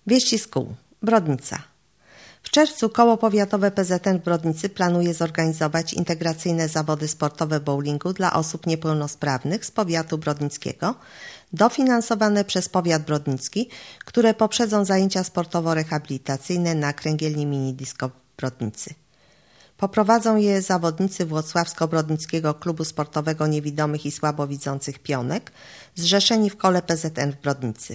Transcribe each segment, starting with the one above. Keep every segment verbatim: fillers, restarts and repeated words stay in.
Wieści z kół. Brodnica. W czerwcu Koło Powiatowe P Z N w Brodnicy planuje zorganizować integracyjne zawody sportowe bowlingu dla osób niepełnosprawnych z powiatu brodnickiego, dofinansowane przez powiat brodnicki, które poprzedzą zajęcia sportowo-rehabilitacyjne na kręgielni mini-disco w Brodnicy. Poprowadzą je zawodnicy Włocławsko-Brodnickiego Klubu Sportowego Niewidomych i Słabowidzących Pionek, zrzeszeni w Kole P Z N w Brodnicy.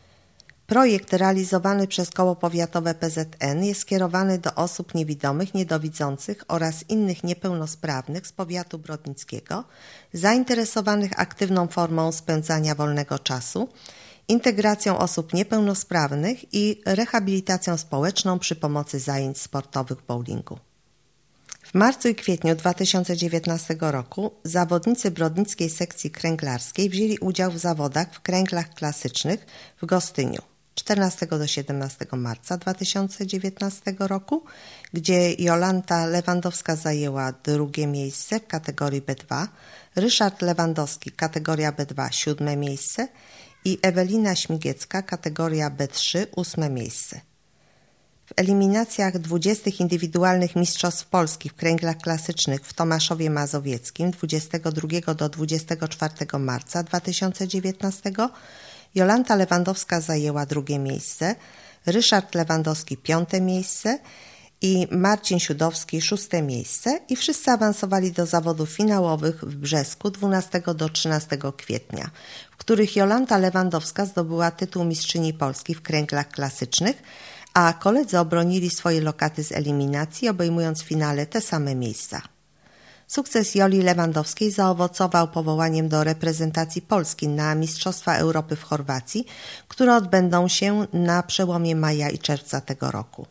Projekt realizowany przez Koło Powiatowe P Z N jest skierowany do osób niewidomych, niedowidzących oraz innych niepełnosprawnych z powiatu brodnickiego, zainteresowanych aktywną formą spędzania wolnego czasu, integracją osób niepełnosprawnych i rehabilitacją społeczną przy pomocy zajęć sportowych bowlingu. W marcu i kwietniu dwa tysiące dziewiętnastego roku zawodnicy brodnickiej sekcji kręglarskiej wzięli udział w zawodach w kręglach klasycznych w Gostyniu czternastego do siedemnastego marca dwa tysiące dziewiętnastego roku, gdzie Jolanta Lewandowska zajęła drugie miejsce w kategorii B dwa, Ryszard Lewandowski kategoria B dwa siódme miejsce i Ewelina Śmigiecka kategoria B trzy ósme miejsce. W eliminacjach dwudziestych indywidualnych Mistrzostw Polski w kręglach klasycznych w Tomaszowie Mazowieckim dwudziestego drugiego do dwudziestego czwartego marca dwa tysiące dziewiętnastego Jolanta Lewandowska zajęła drugie miejsce, Ryszard Lewandowski piąte miejsce i Marcin Siudowski szóste miejsce i wszyscy awansowali do zawodów finałowych w Brzesku dwunastego do trzynastego kwietnia, w których Jolanta Lewandowska zdobyła tytuł mistrzyni Polski w kręglach klasycznych, a koledzy obronili swoje lokaty z eliminacji, obejmując w finale te same miejsca. Sukces Joli Lewandowskiej zaowocował powołaniem do reprezentacji Polski na Mistrzostwa Europy w Chorwacji, które odbędą się na przełomie maja i czerwca tego roku.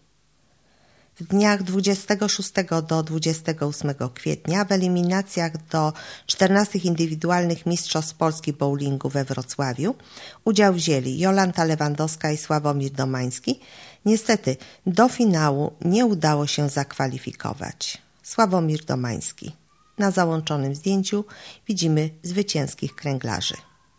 W dniach dwudziestego szóstego do dwudziestego ósmego kwietnia w eliminacjach do czternastych indywidualnych Mistrzostw Polski bowlingu we Wrocławiu udział wzięli Jolanta Lewandowska i Sławomir Domański. Niestety do finału nie udało się zakwalifikować. Sławomir Domański. Na załączonym zdjęciu widzimy zwycięskich kręglarzy.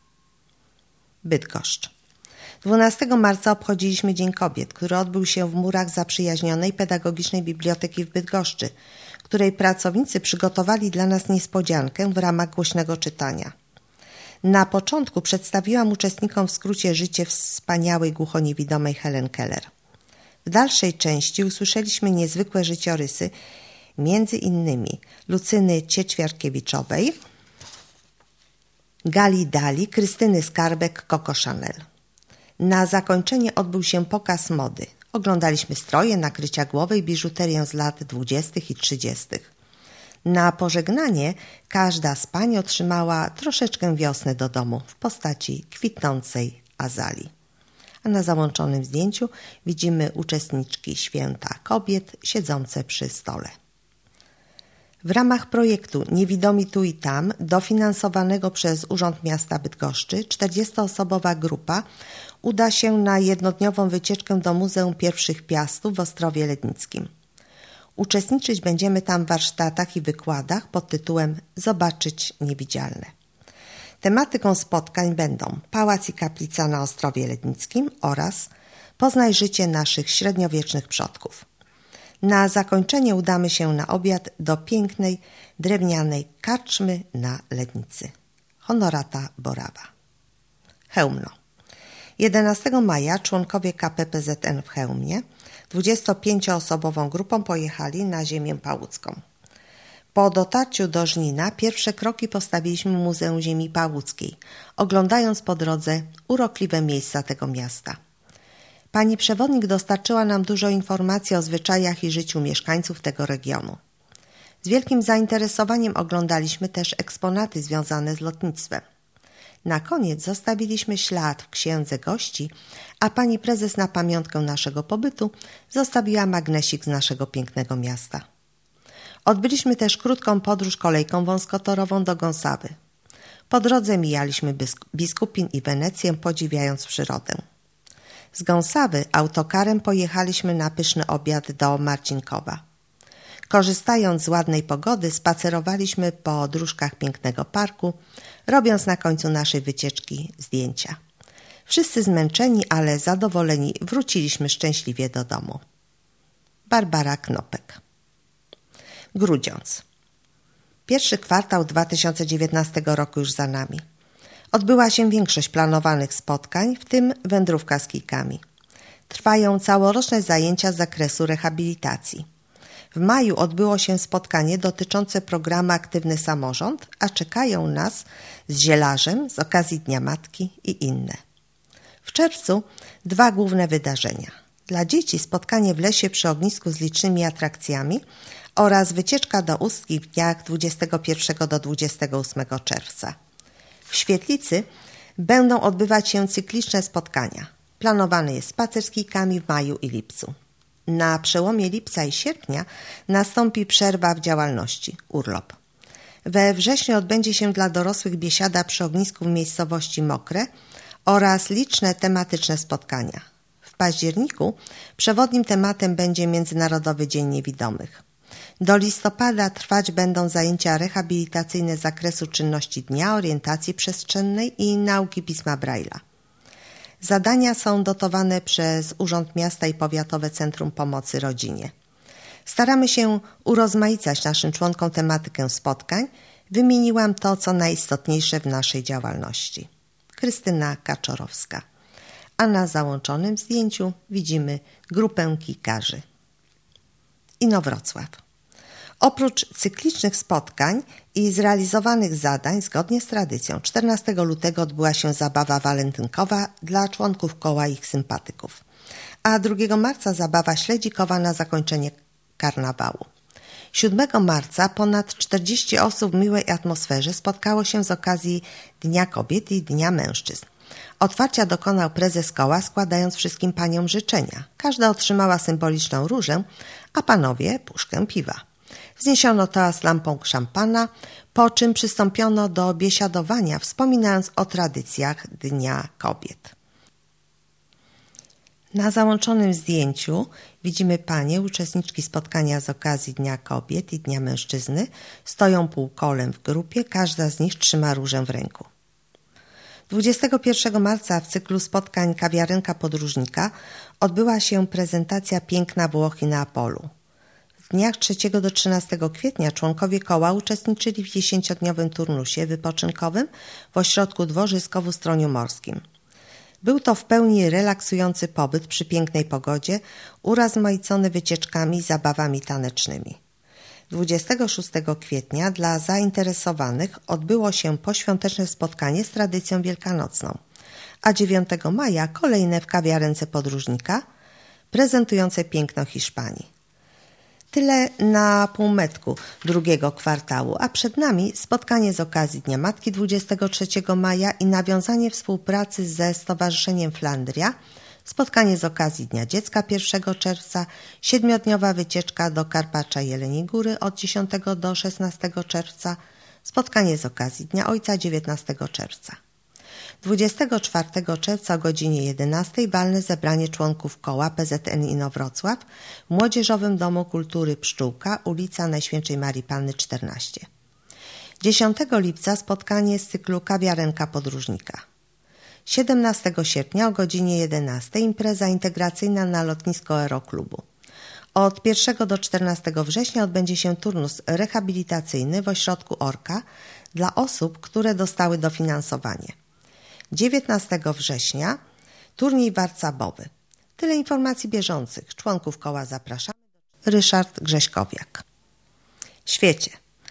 Bydgoszcz. dwunastego marca obchodziliśmy Dzień Kobiet, który odbył się w murach zaprzyjaźnionej Pedagogicznej Biblioteki w Bydgoszczy, której pracownicy przygotowali dla nas niespodziankę w ramach głośnego czytania. Na początku przedstawiłam uczestnikom w skrócie życie wspaniałej głuchoniewidomej Helen Keller. W dalszej części usłyszeliśmy niezwykłe życiorysy między innymi Lucyny Ciećwiarkiewiczowej, Gali Dali, Krystyny Skarbek, Coco Chanel. Na zakończenie odbył się pokaz mody. Oglądaliśmy stroje, nakrycia głowy i biżuterię z lat dwudziestych i trzydziestych. Na pożegnanie każda z pań otrzymała troszeczkę wiosny do domu w postaci kwitnącej azalii. A na załączonym zdjęciu widzimy uczestniczki Święta Kobiet siedzące przy stole. W ramach projektu Niewidomi tu i tam, dofinansowanego przez Urząd Miasta Bydgoszczy, czterdziestoosobowa grupa uda się na jednodniową wycieczkę do Muzeum Pierwszych Piastów w Ostrowie Lednickim. Uczestniczyć będziemy tam w warsztatach i wykładach pod tytułem Zobaczyć niewidzialne. Tematyką spotkań będą Pałac i Kaplica na Ostrowie Lednickim oraz Poznaj życie naszych średniowiecznych przodków. Na zakończenie udamy się na obiad do pięknej, drewnianej karczmy na Lednicy. Honorata Borawa. Chełmno. jedenastego maja członkowie K P P Z N w Chełmnie dwudziestopięcioosobową grupą pojechali na ziemię pałucką. Po dotarciu do Żnina pierwsze kroki postawiliśmy w Muzeum Ziemi Pałuckiej, oglądając po drodze urokliwe miejsca tego miasta. Pani przewodnik dostarczyła nam dużo informacji o zwyczajach i życiu mieszkańców tego regionu. Z wielkim zainteresowaniem oglądaliśmy też eksponaty związane z lotnictwem. Na koniec zostawiliśmy ślad w księdze gości, a pani prezes na pamiątkę naszego pobytu zostawiła magnesik z naszego pięknego miasta. Odbyliśmy też krótką podróż kolejką wąskotorową do Gąsawy. Po drodze mijaliśmy Biskupin i Wenecję, podziwiając przyrodę. Z Gąsawy autokarem pojechaliśmy na pyszny obiad do Marcinkowa. Korzystając z ładnej pogody, spacerowaliśmy po dróżkach pięknego parku, robiąc na końcu naszej wycieczki zdjęcia. Wszyscy zmęczeni, ale zadowoleni wróciliśmy szczęśliwie do domu. Barbara Knopek. Grudziądz. Pierwszy kwartał dwa tysiące dziewiętnastego roku już za nami. Odbyła się większość planowanych spotkań, w tym wędrówka z kijkami. Trwają całoroczne zajęcia z zakresu rehabilitacji. W maju odbyło się spotkanie dotyczące programu Aktywny Samorząd, a czekają nas z zielarzem z okazji Dnia Matki i inne. W czerwcu dwa główne wydarzenia. Dla dzieci spotkanie w lesie przy ognisku z licznymi atrakcjami oraz wycieczka do Ustki w dniach dwudziestego pierwszego do dwudziestego ósmego czerwca. W Świetlicy będą odbywać się cykliczne spotkania. Planowany jest spacer z kijkami w maju i lipcu. Na przełomie lipca i sierpnia nastąpi przerwa w działalności, urlop. We wrześniu odbędzie się dla dorosłych biesiada przy ognisku w miejscowości Mokre oraz liczne tematyczne spotkania. W październiku przewodnim tematem będzie Międzynarodowy Dzień Niewidomych. Do listopada trwać będą zajęcia rehabilitacyjne z zakresu czynności dnia, orientacji przestrzennej i nauki pisma Braille'a. Zadania są dotowane przez Urząd Miasta i Powiatowe Centrum Pomocy Rodzinie. Staramy się urozmaicać naszym członkom tematykę spotkań. Wymieniłam to, co najistotniejsze w naszej działalności. Krystyna Kaczorowska. A na załączonym zdjęciu widzimy grupę kijkarzy. Inowrocław. Oprócz cyklicznych spotkań i zrealizowanych zadań, zgodnie z tradycją, czternastego lutego odbyła się zabawa walentynkowa dla członków koła i ich sympatyków, a drugiego marca zabawa śledzikowa na zakończenie karnawału. siódmego marca ponad czterdzieści osób w miłej atmosferze spotkało się z okazji Dnia Kobiet i Dnia Mężczyzn. Otwarcia dokonał prezes koła, składając wszystkim paniom życzenia. Każda otrzymała symboliczną różę, a panowie puszkę piwa. Wzniesiono toast lampą szampana, po czym przystąpiono do biesiadowania, wspominając o tradycjach Dnia Kobiet. Na załączonym zdjęciu widzimy panie, uczestniczki spotkania z okazji Dnia Kobiet i Dnia Mężczyzny. Stoją półkolem w grupie, każda z nich trzyma różę w ręku. dwudziestego pierwszego marca w cyklu spotkań Kawiarenka Podróżnika odbyła się prezentacja Piękna Włochy na Apolu. W dniach trzeciego do trzynastego kwietnia członkowie koła uczestniczyli w dziesięciodniowym turnusie wypoczynkowym w ośrodku Dworzysko w Ustroniu Morskim. Był to w pełni relaksujący pobyt przy pięknej pogodzie, urozmaicony wycieczkami i zabawami tanecznymi. dwudziestego szóstego kwietnia dla zainteresowanych odbyło się poświąteczne spotkanie z tradycją wielkanocną, a dziewiątego maja kolejne w Kawiarence Podróżnika prezentujące piękno Hiszpanii. Tyle na półmetku drugiego kwartału, a przed nami spotkanie z okazji Dnia Matki dwudziestego trzeciego maja i nawiązanie współpracy ze Stowarzyszeniem Flandria, spotkanie z okazji Dnia Dziecka pierwszego czerwca, siedmiodniowa wycieczka do Karpacza Jeleniej Góry od dziesiątego do szesnastego czerwca, spotkanie z okazji Dnia Ojca dziewiętnastego czerwca. dwudziestego czwartego czerwca o godzinie jedenastej walne zebranie członków koła P Z N Inowrocław w Młodzieżowym Domu Kultury Pszczółka, ulica Najświętszej Marii Panny czternaście. dziesiątego lipca spotkanie z cyklu Kawiarenka Podróżnika. siedemnastego sierpnia o godzinie jedenastej impreza integracyjna na lotnisko Aeroklubu. Od pierwszego do czternastego września odbędzie się turnus rehabilitacyjny w ośrodku Orka dla osób, które dostały dofinansowanie. dziewiętnastego września turniej warcabowy. Tyle informacji bieżących. Członków koła zapraszamy. Ryszard Grześkowiak. Świecie.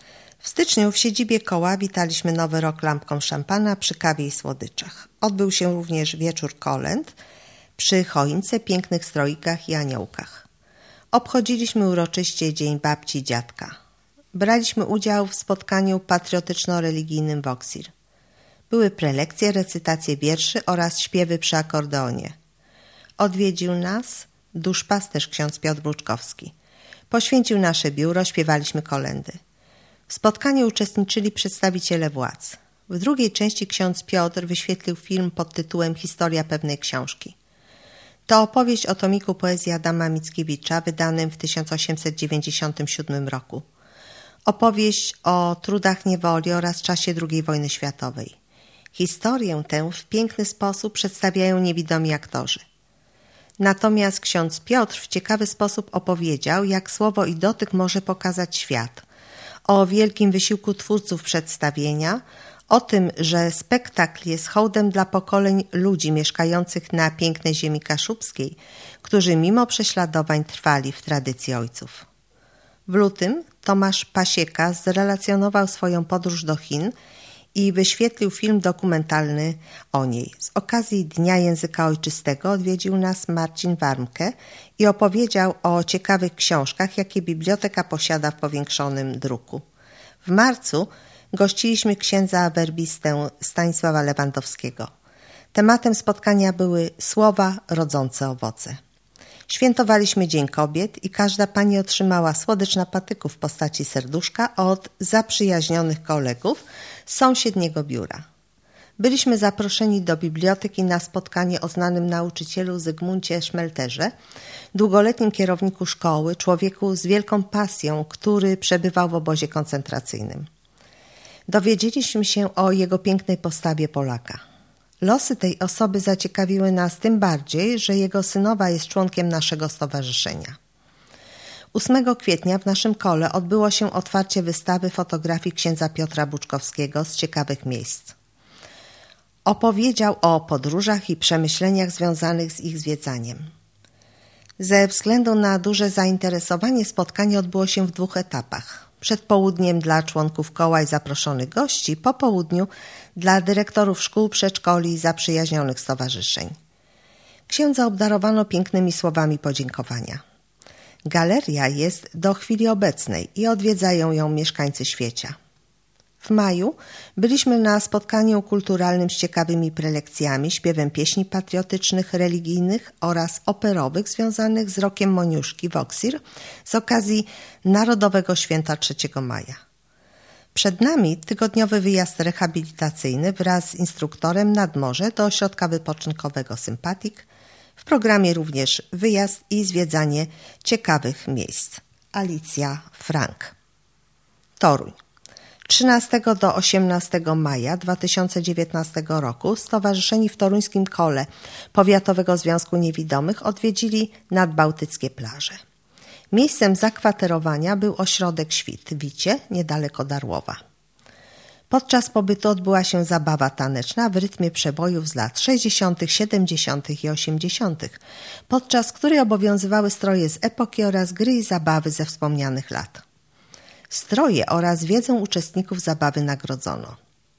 W styczniu w siedzibie koła witaliśmy nowy rok lampką szampana przy kawie i słodyczach. Odbył się również wieczór kolęd przy choince, pięknych stroikach i aniołkach. Obchodziliśmy uroczyście Dzień Babci i Dziadka. Braliśmy udział w spotkaniu patriotyczno-religijnym Voxir. Były prelekcje, recytacje wierszy oraz śpiewy przy akordeonie. Odwiedził nas duszpasterz ksiądz Piotr Bruczkowski. Poświęcił nasze biuro, śpiewaliśmy kolędy. W spotkaniu uczestniczyli przedstawiciele władz. W drugiej części ksiądz Piotr wyświetlił film pod tytułem Historia pewnej książki. To opowieść o tomiku poezji Adama Mickiewicza wydanym w tysiąc osiemset dziewięćdziesiątym siódmym roku. Opowieść o trudach niewoli oraz czasie drugiej wojny światowej. Historię tę w piękny sposób przedstawiają niewidomi aktorzy. Natomiast ksiądz Piotr w ciekawy sposób opowiedział, jak słowo i dotyk może pokazać świat, o wielkim wysiłku twórców przedstawienia, o tym, że spektakl jest hołdem dla pokoleń ludzi mieszkających na pięknej ziemi kaszubskiej, którzy mimo prześladowań trwali w tradycji ojców. W lutym Tomasz Pasieka zrelacjonował swoją podróż do Chin i wyświetlił film dokumentalny o niej. Z okazji Dnia Języka Ojczystego odwiedził nas Marcin Warmke i opowiedział o ciekawych książkach, jakie biblioteka posiada w powiększonym druku. W marcu gościliśmy księdza werbistę Stanisława Lewandowskiego. Tematem spotkania były słowa rodzące owoce. Świętowaliśmy Dzień Kobiet i każda pani otrzymała słodycz na patyku w postaci serduszka od zaprzyjaźnionych kolegów z sąsiedniego biura. Byliśmy zaproszeni do biblioteki na spotkanie o znanym nauczycielu Zygmuncie Szmelterze, długoletnim kierowniku szkoły, człowieku z wielką pasją, który przebywał w obozie koncentracyjnym. Dowiedzieliśmy się o jego pięknej postawie Polaka. Losy tej osoby zaciekawiły nas tym bardziej, że jego synowa jest członkiem naszego stowarzyszenia. ósmego kwietnia w naszym kole odbyło się otwarcie wystawy fotografii księdza Piotra Buczkowskiego z ciekawych miejsc. Opowiedział o podróżach i przemyśleniach związanych z ich zwiedzaniem. Ze względu na duże zainteresowanie spotkanie odbyło się w dwóch etapach. Przed południem dla członków koła i zaproszonych gości, po południu dla dyrektorów szkół, przedszkoli i zaprzyjaźnionych stowarzyszeń. Księdza obdarowano pięknymi słowami podziękowania. Galeria jest do chwili obecnej i odwiedzają ją mieszkańcy świecia. W maju byliśmy na spotkaniu kulturalnym z ciekawymi prelekcjami, śpiewem pieśni patriotycznych, religijnych oraz operowych związanych z rokiem Moniuszki w Oksir z okazji Narodowego Święta trzeciego maja. Przed nami tygodniowy wyjazd rehabilitacyjny wraz z instruktorem nad morze do ośrodka wypoczynkowego Sympatik. W programie również wyjazd i zwiedzanie ciekawych miejsc. Alicja Frank. Toruń. trzynastego do osiemnastego maja dwa tysiące dziewiętnastego roku stowarzyszeni w toruńskim kole Powiatowego Związku Niewidomych odwiedzili nadbałtyckie plaże. Miejscem zakwaterowania był ośrodek Świt w Wicie, niedaleko Darłowa. Podczas pobytu odbyła się zabawa taneczna w rytmie przebojów z lat sześćdziesiątych, siedemdziesiątych i osiemdziesiątych, podczas której obowiązywały stroje z epoki oraz gry i zabawy ze wspomnianych lat. Stroje oraz wiedzą uczestników zabawy nagrodzono.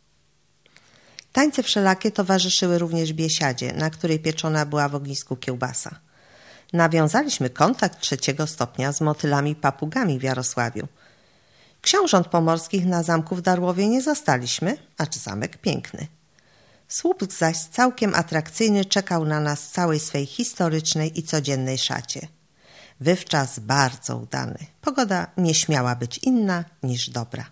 Tańce wszelakie towarzyszyły również biesiadzie, na której pieczona była w ognisku kiełbasa. Nawiązaliśmy kontakt trzeciego stopnia z motylami papugami w Jarosławiu. Książąt pomorskich na zamku w Darłowie nie zastaliśmy, acz zamek piękny. Słupsk zaś całkiem atrakcyjny czekał na nas w całej swej historycznej i codziennej szacie. Wywczas bardzo udany. Pogoda nie śmiała być inna niż dobra.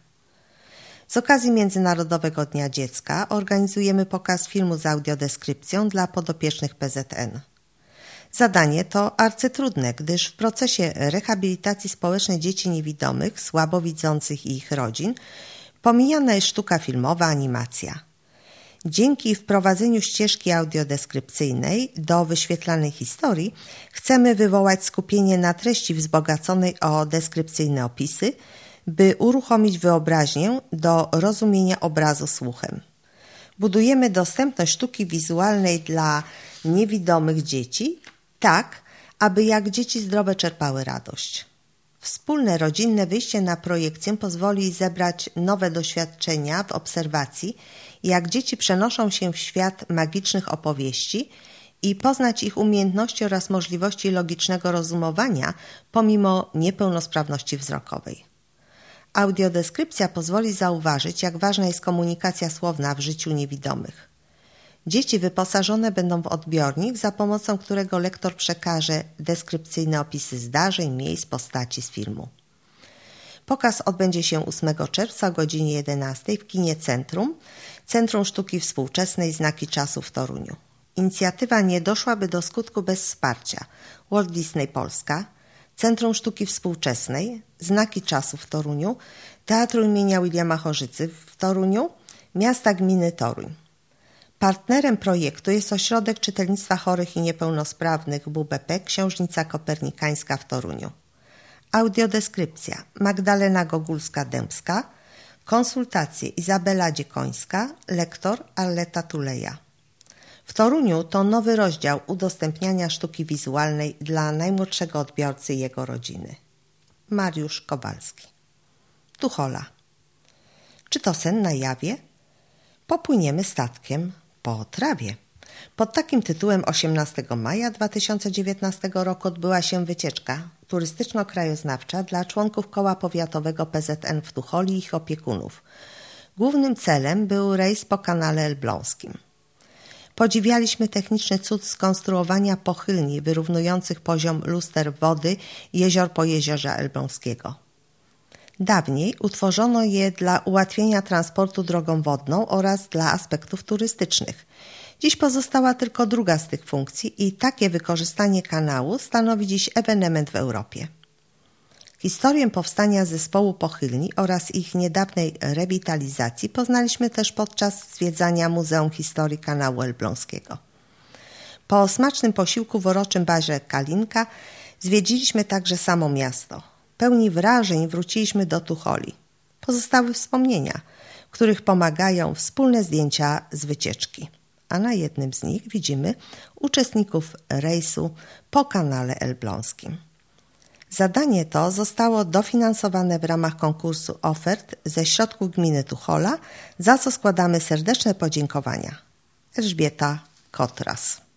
Z okazji Międzynarodowego Dnia Dziecka organizujemy pokaz filmu z audiodeskrypcją dla podopiecznych P Z N. Zadanie to arcytrudne, gdyż w procesie rehabilitacji społecznej dzieci niewidomych, słabowidzących i ich rodzin pomijana jest sztuka filmowa, animacja. Dzięki wprowadzeniu ścieżki audiodeskrypcyjnej do wyświetlanej historii chcemy wywołać skupienie na treści wzbogaconej o deskrypcyjne opisy, by uruchomić wyobraźnię do rozumienia obrazu słuchem. Budujemy dostępność sztuki wizualnej dla niewidomych dzieci tak, aby jak dzieci zdrowe czerpały radość. Wspólne rodzinne wyjście na projekcję pozwoli zebrać nowe doświadczenia w obserwacji, jak dzieci przenoszą się w świat magicznych opowieści i poznać ich umiejętności oraz możliwości logicznego rozumowania pomimo niepełnosprawności wzrokowej. Audiodeskrypcja pozwoli zauważyć, jak ważna jest komunikacja słowna w życiu niewidomych. Dzieci wyposażone będą w odbiornik, za pomocą którego lektor przekaże deskrypcyjne opisy zdarzeń, miejsc, postaci z filmu. Pokaz odbędzie się ósmego czerwca o godzinie jedenastej w kinie Centrum, Centrum Sztuki Współczesnej Znaki Czasu w Toruniu. Inicjatywa nie doszłaby do skutku bez wsparcia Walt Disney Polska, Centrum Sztuki Współczesnej, Znaki Czasu w Toruniu, Teatru imienia Williama Chorzycy w Toruniu, Miasta Gminy Toruń. Partnerem projektu jest Ośrodek Czytelnictwa Chorych i Niepełnosprawnych W B P Książnica Kopernikańska w Toruniu. Audiodeskrypcja Magdalena Gogulska-Dębska, konsultacje Izabela Dziekońska, lektor Arleta Tuleja. W Toruniu to nowy rozdział udostępniania sztuki wizualnej dla najmłodszego odbiorcy i jego rodziny. Mariusz Kowalski. Tuchola. Czy to sen na jawie? Popłyniemy statkiem po trawie. Pod takim tytułem osiemnastego maja dwa tysiące dziewiętnastego roku odbyła się wycieczka turystyczno-krajoznawcza dla członków Koła Powiatowego P Z N w Tucholi i ich opiekunów. Głównym celem był rejs po kanale elbląskim. Podziwialiśmy techniczny cud skonstruowania pochylni wyrównujących poziom luster wody jezior po jeziorze elbląskiego. Dawniej utworzono je dla ułatwienia transportu drogą wodną oraz dla aspektów turystycznych. Dziś pozostała tylko druga z tych funkcji i takie wykorzystanie kanału stanowi dziś ewenement w Europie. Historię powstania zespołu pochylni oraz ich niedawnej rewitalizacji poznaliśmy też podczas zwiedzania Muzeum Historii Kanału Elbląskiego. Po smacznym posiłku w uroczym barze Kalinka zwiedziliśmy także samo miasto. Pełni wrażeń wróciliśmy do Tucholi. Pozostały wspomnienia, w których pomagają wspólne zdjęcia z wycieczki. A na jednym z nich widzimy uczestników rejsu po kanale elbląskim. Zadanie to zostało dofinansowane w ramach konkursu ofert ze środków gminy Tuchola, za co składamy serdeczne podziękowania. Elżbieta Kotras.